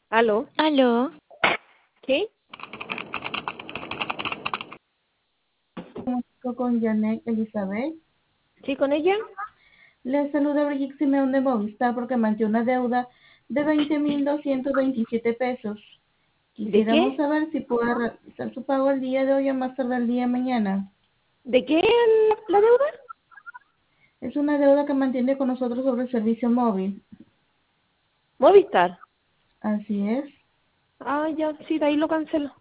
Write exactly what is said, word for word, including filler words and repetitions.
¿Aló? Aló, ¿Sí? Con Janet Elizabeth. ¿Sí con ella? Les saluda Brigitte Simeón de Movistar porque mantiene una deuda de veinte mil doscientos veintisiete pesos. ¿De Quisiéramos qué? saber si puede realizar su pago el día de hoy o más tarde el día de mañana. ¿De qué la, la deuda? Es una deuda que mantiene con nosotros sobre el servicio móvil. Movistar. Así es. Ah, ya, sí, de ahí lo cancelo.